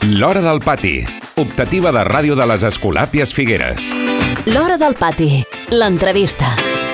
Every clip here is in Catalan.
L'Hora del Pati, optativa de ràdio de les Escolàpies Figueres. L'Hora del Pati, l'entrevista.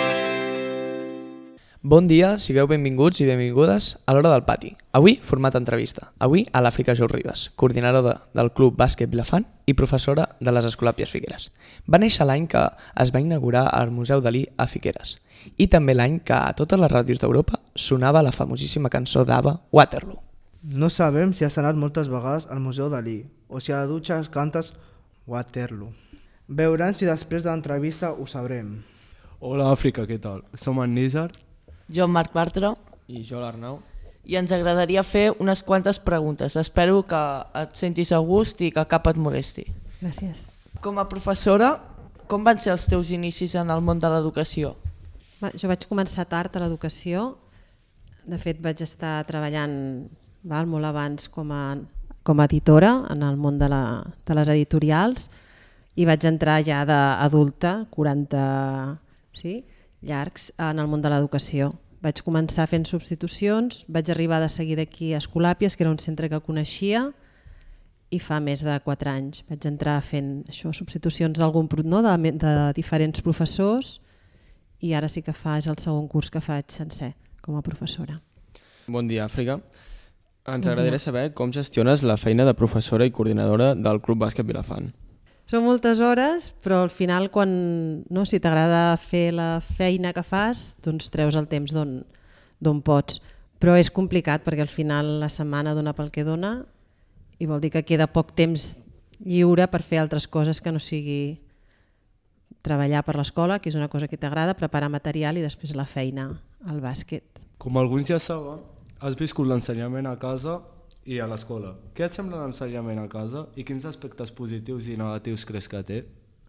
Bon dia, sigueu benvinguts i benvingudes a l'Hora del Pati. Avui, format entrevista. Avui, a l'Àfrica Jo Ribas, coordinadora del Club Bàsquet Vilafant i professora de les Escolàpies Figueres. Va néixer l'any que es va inaugurar el Museu Dalí a Figueres i també l'any que a totes les ràdios d'Europa sonava la famosíssima cançó d'ABBA, Waterloo. No sabem si has anat moltes vegades al Museu Dalí o si a la dutxa cantes Waterloo. Veurem si després de l'entrevista ho sabrem. Hola Àfrica, què tal? Som en Nízar. Jo, Marc Bartra, I jo, l'Arnau. i ens agradaria fer unes quantes preguntes. Espero que et sentis a gust i que cap et molesti. Gràcies. Com a professora, com van ser els teus inicis en el món de l'educació? Jo vaig començar tard a l'educació. De fet, vaig estar treballant molt abans com a editora en el món de les editorials i vaig entrar ja d'adulta, 40 llargs, en el món de l'educació. Vaig començar fent substitucions, vaig arribar de seguida aquí a Escolàpies, que era un centre que coneixia, i fa més de 4 anys vaig entrar fent això, substitucions de diferents professors, i ara sí que és el segon curs que faig sencer com a professora. Bon dia, Àfrica. Ens agradaria saber com gestiones la feina de professora i coordinadora del Club Bàsquet Vilafant. Són moltes hores, però al final si t'agrada fer la feina que fas, doncs treus el temps d'on pots. Però és complicat perquè al final la setmana dona pel que dona i vol dir que queda poc temps lliure per fer altres coses que no sigui treballar per l'escola, que és una cosa que t'agrada, preparar material i després la feina al bàsquet. Com alguns ja saben, has viscut l'ensenyament a casa i a l'escola. Què et sembla l'ensenyament a casa i quins aspectes positius i negatius creus que té?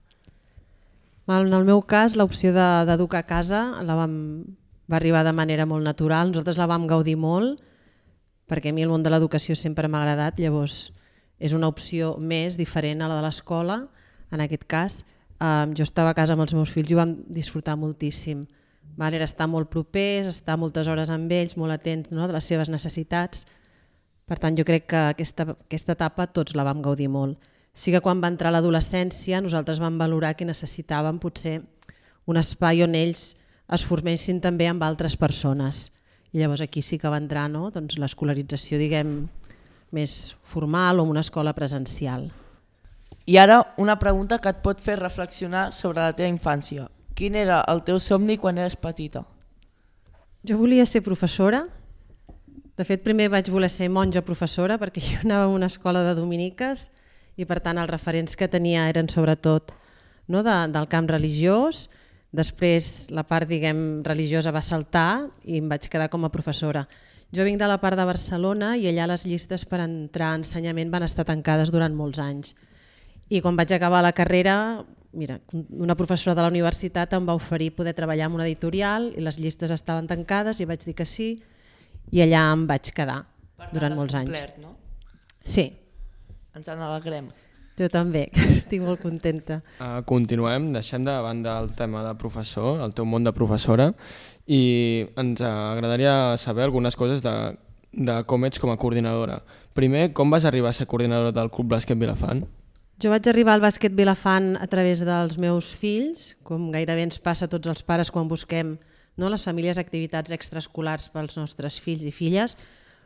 En el meu cas, l'opció d'educar a casa va arribar de manera molt natural. Nosaltres la vam gaudir molt perquè a mi el món de l'educació sempre m'ha agradat, llavors és una opció més diferent a la de l'escola. En aquest cas, jo estava a casa amb els meus fills i ho vam disfrutar moltíssim. Era estar molt propers, estar moltes hores amb ells, molt atents de les seves necessitats. Per tant, jo crec que aquesta etapa tots la vam gaudir molt. Sí que quan va entrar l'adolescència nosaltres vam valorar que necessitàvem potser un espai on ells es formessin també amb altres persones. I llavors aquí sí que va entrar l'escolarització més formal o una escola presencial. I ara una pregunta que et pot fer reflexionar sobre la teva infància. Quin era el teu somni quan eres petita? Jo volia ser professora. De fet, primer vaig voler ser monja professora perquè jo anava a una escola de dominiques i per tant els referents que tenia eren sobretot del camp religiós. Després la part religiosa va saltar i em vaig quedar com a professora. Jo vinc de la part de Barcelona i allà les llistes per entrar a ensenyament van estar tancades durant molts anys. I quan vaig acabar la carrera, una professora de la universitat em va oferir poder treballar en una editorial i les llistes estaven tancades i vaig dir que sí i allà em vaig quedar durant molts anys. Per tant, has complert, no? Sí. Ens en alegrem. Jo també, estic molt contenta. Continuem, deixem de banda el tema de professor, el teu món de professora, i ens agradaria saber algunes coses de com ets com a coordinadora. Primer, com vas arribar a ser coordinadora del Club Bàsquet Vilafant? Jo vaig arribar al bàsquet Vilafant a través dels meus fills, com gairebé ens passa a tots els pares quan busquem les famílies activitats extraescolars pels nostres fills i filles.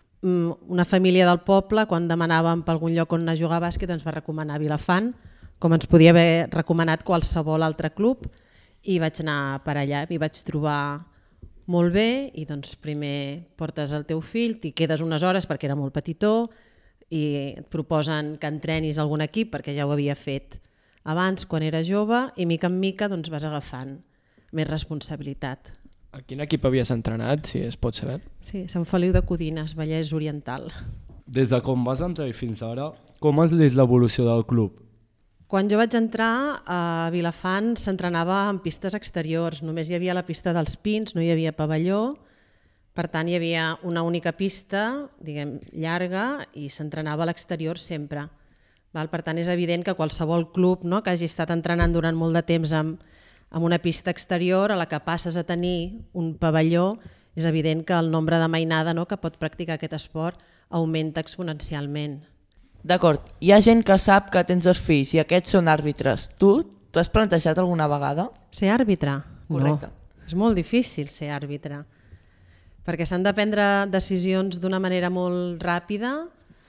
Una família del poble, quan demanàvem per algun lloc on anar a jugar a bàsquet, ens va recomanar Vilafant, com ens podia haver recomanat qualsevol altre club, i vaig anar per allà. M'hi vaig trobar molt bé i primer portes el teu fill, t'hi quedes unes hores perquè era molt petitó, i et proposen que entrenis algun equip perquè ja ho havia fet abans quan era jove i mica en mica vas agafant més responsabilitat. A quin equip havies entrenat, si es pot saber? Sí, Sant Feliu de Codines, Vallès Oriental. Des de com vas entrar i fins ara, com has vist l'evolució del club? Quan jo vaig entrar a Vilafant s'entrenava en pistes exteriors, només hi havia la pista dels Pins, no hi havia pavelló. Per tant, hi havia una única pista, llarga, i s'entrenava a l'exterior sempre. Per tant, és evident que qualsevol club que hagi estat entrenant durant molt de temps amb una pista exterior a la que passes a tenir un pavelló, és evident que el nombre de mainada que pot practicar aquest esport augmenta exponencialment. D'acord, hi ha gent que sap que tens 2 fills i aquests són àrbitres. Tu has plantejat alguna vegada? Ser àrbitre? Correcte. No, és molt difícil ser àrbitre, perquè s'han de prendre decisions d'una manera molt ràpida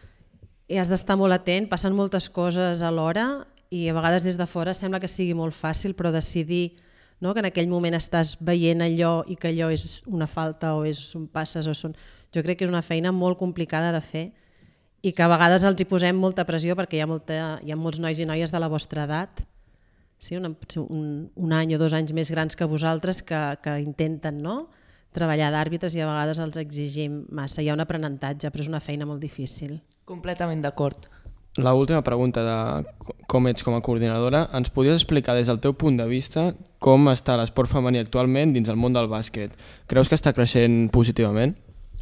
i has d'estar molt atent, passen moltes coses alhora i a vegades des de fora sembla que sigui molt fàcil, però decidir, no, que en aquell moment estàs veient allò i que allò és una falta o són passes o són... Jo crec que és una feina molt complicada de fer i que a vegades els hi posem molta pressió perquè hi ha molts nois i noies de la vostra edat, sí, un any o 2 anys més grans que vosaltres que intenten, no, treballar d'àrbitres i a vegades els exigim massa. Hi ha un aprenentatge, però és una feina molt difícil. Completament d'acord. La última pregunta de com ets com a coordinadora. Ens podries explicar des del teu punt de vista com està l'esport femení actualment dins el món del bàsquet? Creus que està creixent positivament?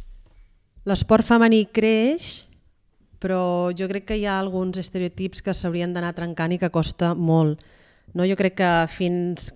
L'esport femení creix, però jo crec que hi ha alguns estereotips que s'haurien d'anar trencant i que costa molt. No, jo crec que fins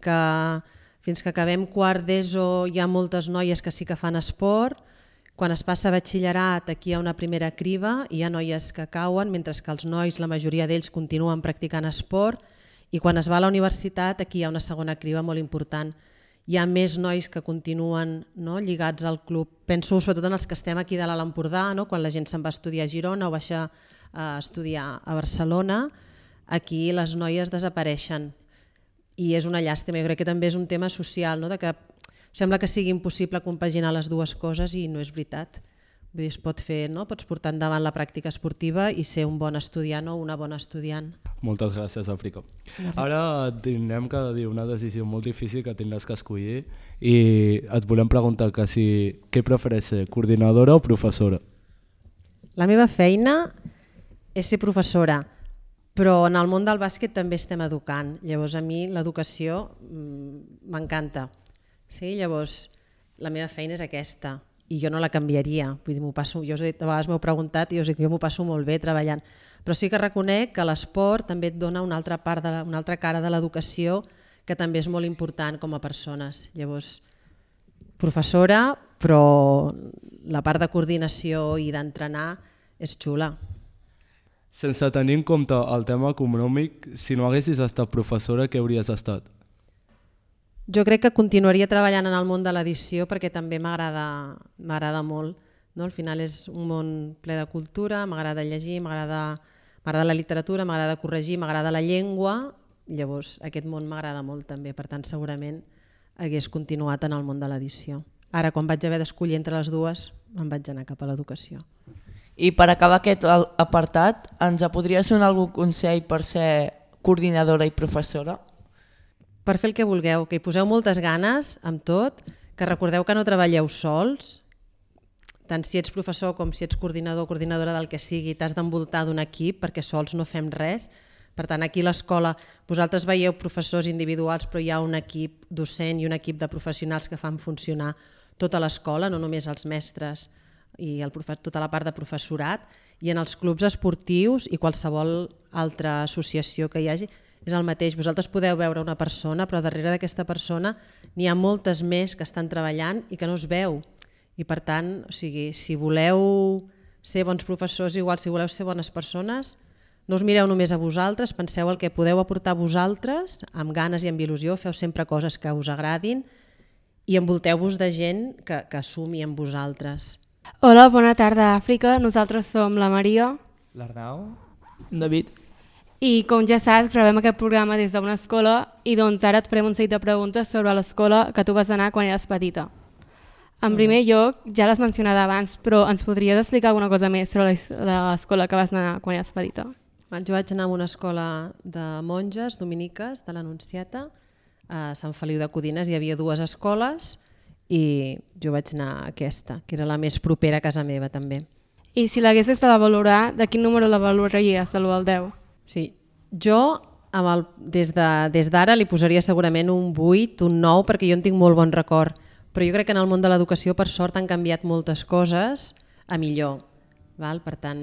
que acabem quart d'ESO hi ha moltes noies que sí que fan esport. Quan es passa a batxillerat aquí hi ha una primera criba i hi ha noies que cauen, mentre que els nois, la majoria d'ells, continuen practicant esport, i quan es va a la universitat aquí hi ha una segona criba molt important. Hi ha més nois que continuen, no, lligats al club. Penso sobretot en els que estem aquí de l'Alt Empordà, no, quan la gent se'n va a estudiar a Girona o baixa a estudiar a Barcelona, aquí les noies desapareixen. I és una llàstima, jo crec que també és un tema social, no? De que sembla que sigui impossible compaginar les dues coses i no és veritat. Vull dir, es pot fer, no? Pots portar endavant la pràctica esportiva i ser un bon estudiant o una bona estudiant. Moltes gràcies, Àfrica. Ara tindrem que dir una decisió molt difícil que tindràs que escollir i et volem preguntar que si què prefereix ser, coordinadora o professora? La meva feina és ser professora, però en el món del bàsquet també estem educant. Llavors a mi l'educació m'encanta. Sí? Llavors la meva feina és aquesta i jo no la canviaria. Vull dir, jo us he dit, a vegades m'heu preguntat i us dic que jo m'ho passo molt bé treballant. Però sí que reconec que l'esport també et dona una altra cara de l'educació que també és molt important com a persones. Llavors, professora, però la part de coordinació i d'entrenar és xula. Sense tenir en compte el tema econòmic, si no haguessis estat professora, què hauries estat? Jo crec que continuaria treballant en el món de l'edició perquè també m'agrada molt. No? Al final és un món ple de cultura, m'agrada llegir, m'agrada la literatura, m'agrada corregir, m'agrada la llengua, llavors aquest món m'agrada molt també, per tant segurament hagués continuat en el món de l'edició. Ara quan vaig haver d'escollir entre les dues em vaig anar cap a l'educació. I per acabar aquest apartat, ens podries donar algun consell per ser coordinadora i professora? Per fer el que vulgueu, que hi poseu moltes ganes amb tot, que recordeu que no treballeu sols, tant si ets professor com si ets coordinador o coordinadora del que sigui, t'has d'envoltar d'un equip perquè sols no fem res. Per tant, aquí a l'escola vosaltres veieu professors individuals, però hi ha un equip docent i un equip de professionals que fan funcionar tota l'escola, no només els mestres i tota la part de professorat, i en els clubs esportius i qualsevol altra associació que hi hagi és el mateix. Vosaltres podeu veure una persona, però darrere d'aquesta persona n'hi ha moltes més que estan treballant i que no es veu. I per tant, si voleu ser bons professors, igual si voleu ser bones persones, no us mireu només a vosaltres, penseu el que podeu aportar vosaltres, amb ganes i amb il·lusió, feu sempre coses que us agradin i envolteu-vos de gent que sumi amb vosaltres. Hola, bona tarda, Àfrica. Nosaltres som la Maria, l'Arnau, David. i com ja saps, gravem aquest programa des d'una escola i doncs ara et farem un seguit de preguntes sobre l'escola que tu vas anar quan eres petita. En primer lloc, ja l'has mencionat abans, però ens podries explicar alguna cosa més sobre l'escola que vas anar quan eres petita? Jo vaig anar a una escola de monges dominiques de l'Anunciata, a Sant Feliu de Codines. Hi havia 2 escoles i jo vaig anar a aquesta, que era la més propera a casa meva també. I si l'haguessis de valorar, de quin número la valoraries, de l'1 al 10? Sí, jo des d'ara li posaria segurament un 8, un 9, perquè jo en tinc molt bon record. Però jo crec que en el món de l'educació, per sort, han canviat moltes coses a millor. Per tant,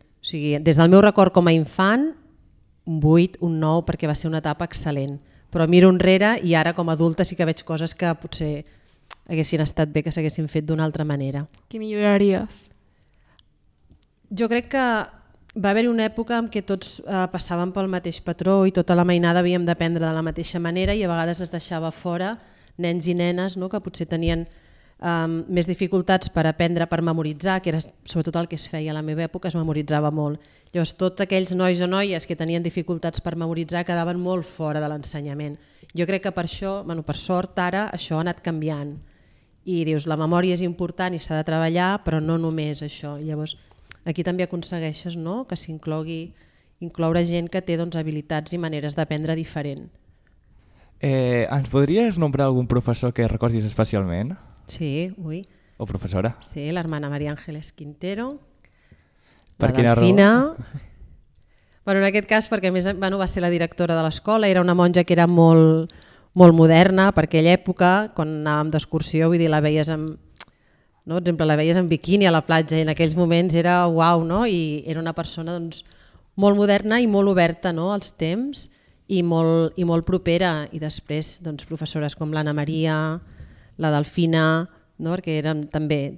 des del meu record com a infant, un 8, un 9, perquè va ser una etapa excel·lent. Però miro enrere i ara com a adulta sí que veig coses que potser haguessin estat bé que s'haguessin fet d'una altra manera. Què milloraries? Jo crec que Va haver-hi una època en què tots passàvem pel mateix patró i tota la mainada havíem d'aprendre de la mateixa manera i a vegades es deixava fora nens i nenes, no?, que potser tenien més dificultats per aprendre, per memoritzar, que era sobretot el que es feia a la meva època, es memoritzava molt. Llavors tots aquells nois o noies que tenien dificultats per memoritzar quedaven molt fora de l'ensenyament. Jo crec que per això, per sort ara, això ha anat canviant. I dius, la memòria és important i s'ha de treballar, però no només això. Llavors aquí també aconsegueixes, no?, que incloure gent que té habilitats i maneres d'aprendre diferent. Ens podries nombrar algun professor que recordis especialment? Sí, ui. O professora? Sí, l'hermana María Ángeles Quintero, Per la quina Delfina. raó? Bueno, en aquest cas perquè a més va ser la directora de l'escola, era una monja que era molt moderna per aquella època, quan anàvem d'excursió, vull dir, la veies amb... No? Per exemple, la veies en biquini a la platja i en aquells moments era uau, no? I era una persona molt moderna i molt oberta, no?, als temps i molt propera. I després professores com l'Anna Maria, la Delfina, no?, perquè eren també,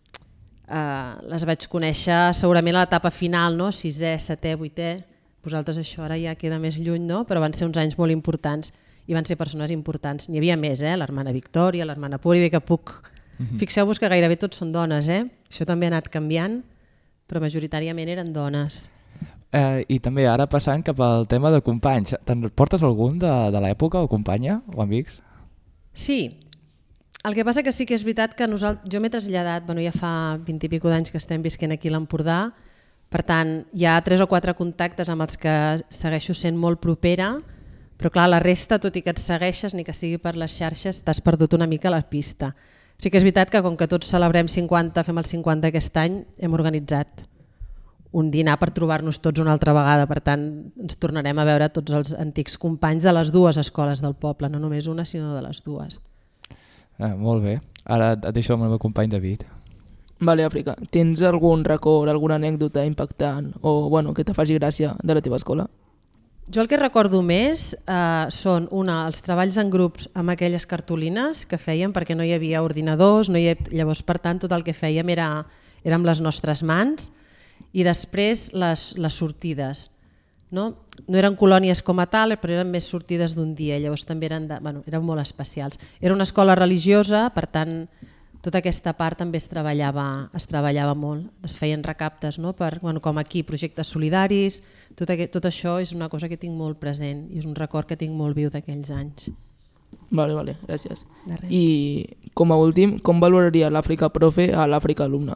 les vaig conèixer segurament a l'etapa final, no?, 6è, 7è, 8è, vosaltres això ara ja queda més lluny, no?, però van ser uns anys molt importants i van ser persones importants. N'hi havia més, l'hermana Victòria, l'hermana Puri, que puc... Fixeu-vos que gairebé tots són dones, això també ha anat canviant, però majoritàriament eren dones. I també ara passant cap al tema de companys, te'n portes algun de l'època o companya o amics? Sí, el que passa que sí que és veritat que jo m'he traslladat, ja fa 20 i escaig d'anys que estem visquent aquí a l'Empordà, per tant hi ha 3 o 4 contactes amb els que segueixo sent molt propera, però clar, la resta, tot i que et segueixes, ni que sigui per les xarxes, t'has perdut una mica la pista. Sí que és veritat que com que tots celebrem 50, fem el 50 aquest any, hem organitzat un dinar per trobar-nos tots una altra vegada, per tant ens tornarem a veure tots els antics companys de les 2 escoles del poble, no només una sinó de les 2. Molt bé, ara et deixo amb el meu company David. Vale, Àfrica, tens algun record, alguna anècdota impactant o que te faci gràcia de la teva escola? Jo el que recordo més són els treballs en grups amb aquelles cartolines que fèiem perquè no hi havia ordinadors, llavors per tant tot el que fèiem era amb les nostres mans i després les sortides. No eren colònies com a tal, però eren més sortides d'un dia, llavors també eren molt especials. Era una escola religiosa, per tant tota aquesta part també es treballava molt, es feien recaptes, no? Com aquí, projectes solidaris, tot això és una cosa que tinc molt present i és un record que tinc molt viu d'aquells anys. Vale, gràcies. I com a últim, com valoraria l'Àfrica profe a l'Àfrica alumna?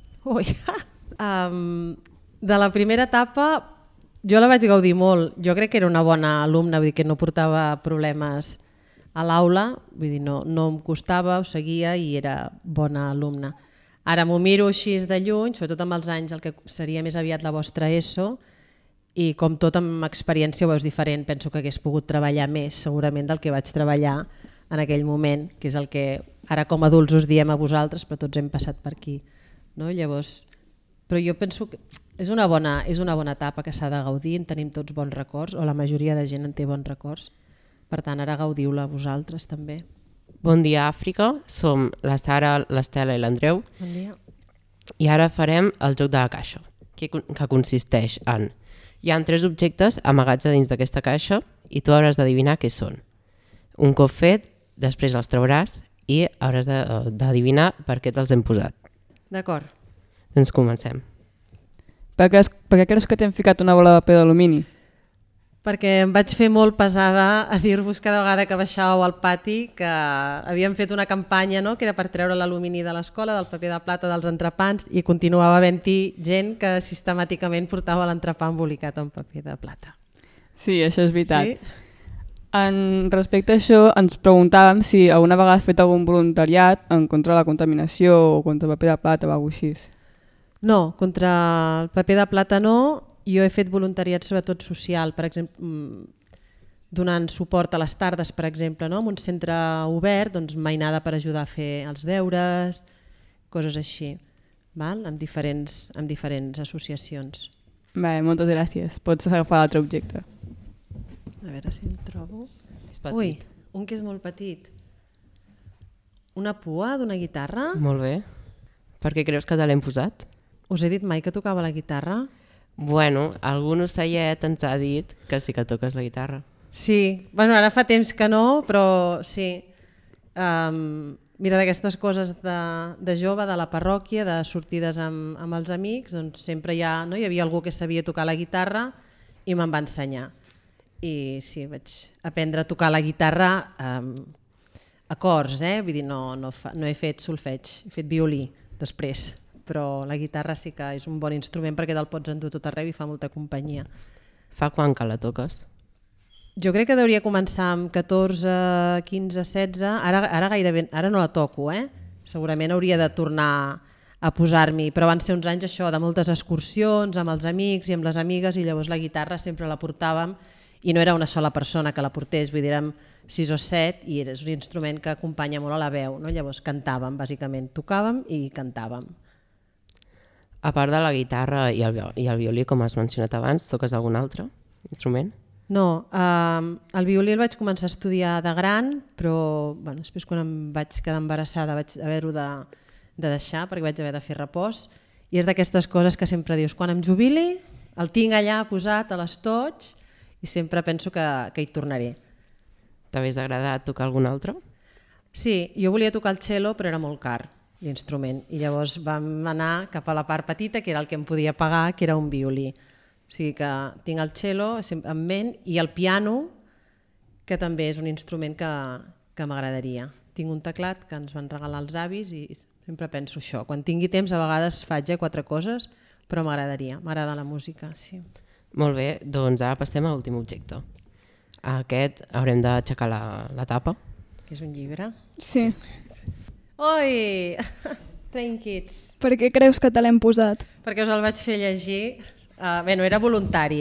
De la primera etapa jo la vaig gaudir molt, jo crec que era una bona alumna, vull dir que no portava problemes a l'aula, vull dir, no em costava, ho seguia i era bona alumna. Ara m'ho miro així de lluny, sobretot amb els anys el que seria més aviat la vostra ESO, i com tot amb experiència ho veus diferent, penso que hagués pogut treballar més segurament del que vaig treballar en aquell moment, que és el que ara com a adults us diem a vosaltres, però tots hem passat per aquí. No? Llavors, però jo penso que és una bona etapa que s'ha de gaudir, en tenim tots bons records, o la majoria de gent en té bons records. Per tant, ara gaudiu-la vosaltres també. Bon dia, Àfrica. Som la Sara, l'Estela i l'Andreu. Bon dia. I ara farem el joc de la caixa, que consisteix en... Hi ha 3 objectes amagats a dins d'aquesta caixa i tu hauràs d'adivinar què són. Un cop fet, després els trauràs i hauràs d'adivinar per què te'ls hem posat. D'acord. Doncs comencem. Per què creus que t'hem ficat una bola de paper d'alumini? Perquè em vaig fer molt pesada a dir-vos cada vegada que baixàveu al pati que havíem fet una campanya, no?, que era per treure l'alumini de l'escola, del paper de plata, dels entrepans, i continuava havent-hi gent que sistemàticament portava l'entrepà embolicat en paper de plata. Sí, això és veritat. Sí? Respecte a això, ens preguntàvem si alguna vegada has fet algun voluntariat en contra de la contaminació o contra el paper de plata o alguna cosa així. No, contra el paper de plata no. Jo he fet voluntariat sobretot social, per exemple, donant suport a les tardes, per exemple, no? En un centre obert, doncs mainada per ajudar a fer els deures, coses així, val? Amb diferents associacions. Bé, moltes gràcies. Pots agafar l'altre objecte. A veure si el trobo. És petit. Ui, un que és molt petit. Una pua d'una guitarra? Molt bé. Per què creus que te l'hem posat? Us he dit mai que tocava la guitarra? Bueno, algun ocellet ens ha dit que sí que toques la guitarra. Sí, bueno, ara fa temps que no, però sí. Mira, d'aquestes coses de jove, de la parròquia, de sortides amb els amics, doncs sempre hi havia algú que sabia tocar la guitarra i me'n va ensenyar. I sí, vaig aprendre a tocar la guitarra acords, vull dir, no he fet solfeig, he fet violí després, però la guitarra sí que és un bon instrument perquè te'l pots endur tot arreu i fa molta companyia. Fa quan que la toques? Jo crec que hauria començar amb 14, 15, 16, ara gairebé, ara no la toco, segurament hauria de tornar a posar-m'hi, però van ser uns anys això, de moltes excursions amb els amics i amb les amigues, i llavors la guitarra sempre la portàvem i no era una sola persona que la portés, vull dir, érem 6 o 7 i és un instrument que acompanya molt a la veu, no? Llavors cantàvem, bàsicament, tocàvem i cantàvem. A part de la guitarra i el violí, com has mencionat abans, toques algun altre instrument? No, el violí el vaig començar a estudiar de gran, però després quan em vaig quedar embarassada vaig haver-ho de deixar perquè vaig haver de fer repòs, i és d'aquestes coses que sempre dius, quan em jubili el tinc allà posat a l'estoig i sempre penso que hi tornaré. T'hagués agradat tocar algun altre? Sí, jo volia tocar el cello però era molt car l'instrument i llavors vam anar cap a la part petita que era el que em podia pagar, que era un violí. O sigui que tinc el cello en ment i el piano, que també és un instrument que m'agradaria. Tinc un teclat que ens van regalar els avis i sempre penso això. Quan tingui temps a vegades faig 4 coses, però m'agradaria, m'agrada la música. Sí. Molt bé, doncs ara passem a l'últim objecte. Aquest haurem d'aixecar la tapa. Que és un llibre? Sí. Oi! Train Kids. Per què creus que te l'hem posat? Perquè us el vaig fer llegir. No era voluntari,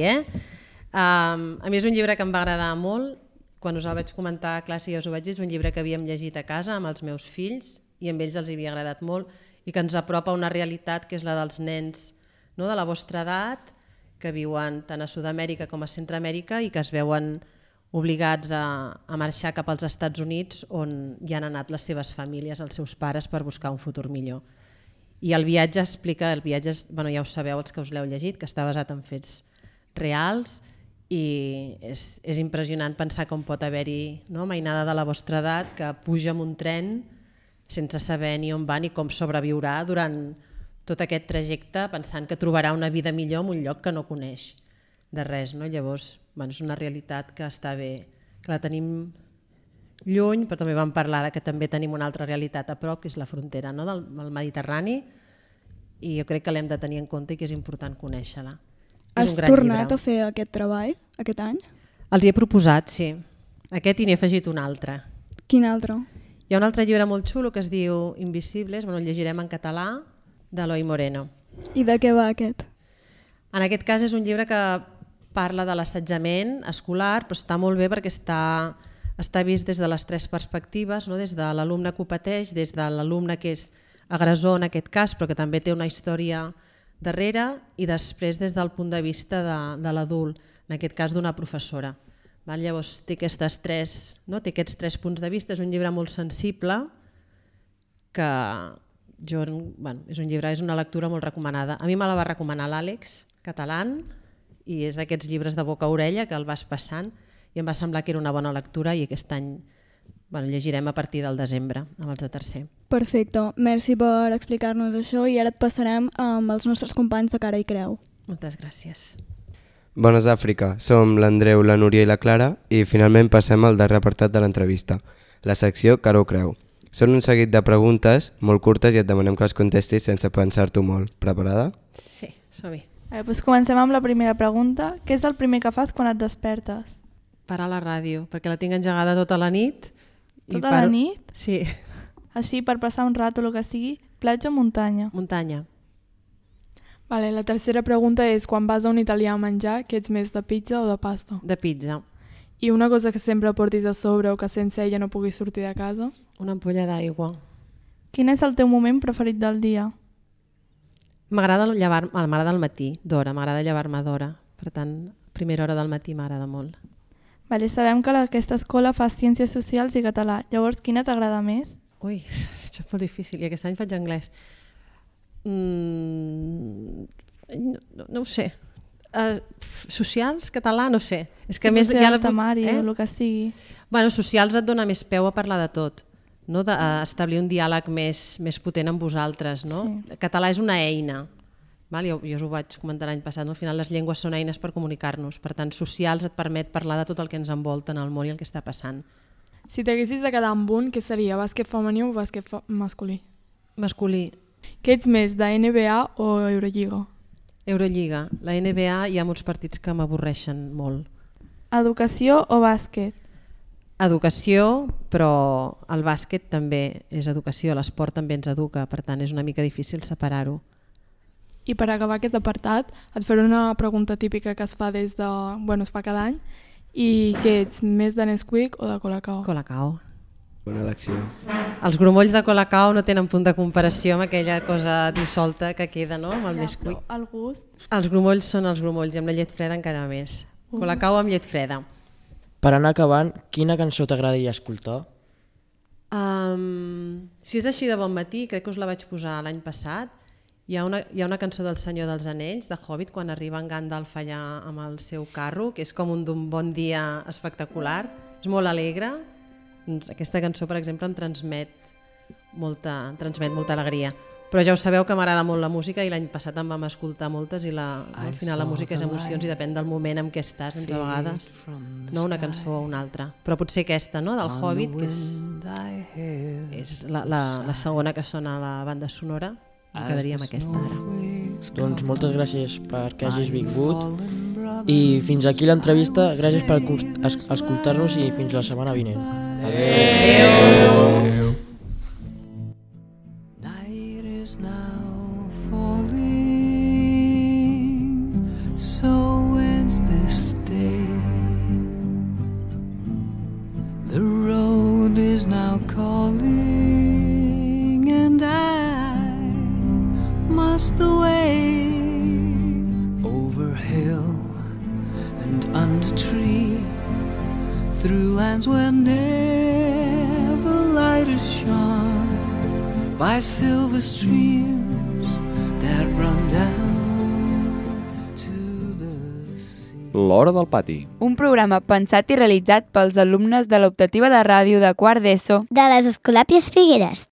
A mi és un llibre que em va agradar molt. Quan us el vaig comentar a classe ja us ho vaig dir, és un llibre que havíem llegit a casa amb els meus fills i amb ells els havia agradat molt i que ens apropa a una realitat que és la dels nens de la vostra edat que viuen tant a Sud-amèrica com a Centroamèrica i que es veuen obligats a marxar cap als Estats Units on hi han anat les seves famílies, els seus pares, per buscar un futur millor. I el viatge explica, ja ho sabeu els que us l'heu llegit, que està basat en fets reals i és impressionant pensar com pot haver-hi mainada de la vostra edat que puja amb un tren sense saber ni on va ni com sobreviurà durant tot aquest trajecte pensant que trobarà una vida millor en un lloc que no coneix de res. Llavors és una realitat que està bé, que la tenim lluny, però també vam parlar que també tenim una altra realitat a prop, que és la frontera del Mediterrani, i jo crec que l'hem de tenir en compte i que és important conèixer-la. Has tornat a fer aquest treball aquest any? Els hi he proposat, sí. Aquest i n'he afegit un altre. Quin altre? Hi ha un altre llibre molt xulo que es diu Invisibles, el llegirem en català, d'Eloi Moreno. I de què va aquest? En aquest cas és un llibre que parla de l'assetjament escolar, però està molt bé perquè està vist des de les 3 perspectives, des de l'alumne que ho pateix, des de l'alumne que és agressor en aquest cas, però que també té una història darrere, i després des del punt de vista de l'adult, en aquest cas d'una professora. Llavors té aquests 3 punts de vista, és un llibre molt sensible, que és una lectura molt recomanada. A mi me la va recomanar l'Àlex Catalán, i és d'aquests llibres de boca a orella que el vas passant i em va semblar que era una bona lectura i aquest any llegirem a partir del desembre amb els de tercer. Perfecte, merci per explicar-nos això i ara et passarem amb els nostres companys de Cara i Creu. Moltes gràcies. Bones Àfrica, som l'Andreu, la Núria i la Clara i finalment passem al darrer apartat de l'entrevista, la secció Cara o Creu. Són un seguit de preguntes molt curtes i et demanem que les contestis sense pensar-t'ho molt. Preparada? Sí, som-hi. Doncs comencem amb la primera pregunta. Què és el primer que fas quan et despertes? Parar la ràdio, perquè la tinc engegada tota la nit. Tota la nit? Sí. Així, per passar un rato o el que sigui, platja o muntanya? Muntanya. Vale, la tercera pregunta és, quan vas a un italià a menjar, que ets més de pizza o de pasta? De pizza. I una cosa que sempre portis a sobre o que sense ella no puguis sortir de casa? Una ampolla d'aigua. Quin és el teu moment preferit del dia? M'agrada m'agrada al matí, d'hora, m'agrada llevar-me d'hora. Per tant, primera hora del matí m'agrada molt. Vale, sabem que aquesta escola fa Ciències Socials i Català. Llavors, quina t'agrada més? Ui, això és molt difícil. I aquest any faig anglès. No ho sé. Socials, català, no sé. És que Sí, a més potser hi ha el temari o el que sigui. Bueno, socials et dona més peu a parlar de tot, no? Establir un diàleg més potent amb vosaltres, no? Sí. Català és una eina, val? Jo us ho vaig comentar l'any passat, no? Al final les llengües són eines per comunicar-nos, per tant socials et permet parlar de tot el que ens envolta en el món i el que està passant. Si t'haguessis de quedar amb un, què seria? Bàsquet femení o bàsquet masculí? Masculí. Què ets més, de NBA o Eurolliga? Eurolliga. La NBA hi ha molts partits que m'avorreixen molt. Educació o bàsquet? Educació, però el bàsquet també és educació, l'esport també ens educa, per tant és una mica difícil separar-ho. I per acabar aquest apartat, et faré una pregunta típica que es fa es fa cada any, i que ets més de Nesquik o de Colacao? Colacao. Bona elecció. Els grumolls de Colacao no tenen punt de comparació amb aquella cosa dissolta que queda, no?, amb el Nesquik. El gust? Els grumolls són els grumolls i amb la llet freda encara més. Colacao amb llet freda. Per anar acabant, quina cançó t'agradaria escoltar? Si és així de bon matí, crec que us la vaig posar l'any passat. Hi ha una cançó del Senyor dels Anells, de Hobbit, quan arriba en Gandalf allà amb el seu carro, que és com d'un bon dia espectacular. És molt alegre. Doncs aquesta cançó, per exemple, em transmet molta alegria. Però ja us sabeu que m'agrada molt la música i l'any passat en vam escoltar moltes i al final la música és emocions i depèn del moment en què estàs, doncs a vegades no una cançó o una altra. Però potser aquesta, no?, del Hobbit, que és la segona que sona a la banda sonora, em quedaria amb aquesta ara. Doncs moltes gràcies perquè hagis vingut i fins aquí l'entrevista. Gràcies per escoltar-nos i fins la setmana vinent. Adéu. Is now falling, so ends this day. The road is now calling, and I must away over hill and under tree, through lands where never light is shone, by silver streams that run down to the sea. L'Hora del Pati. Un programa pensat i realitzat pels alumnes de l'optativa de ràdio de quart d'ESO de les Escolàpies Figueres.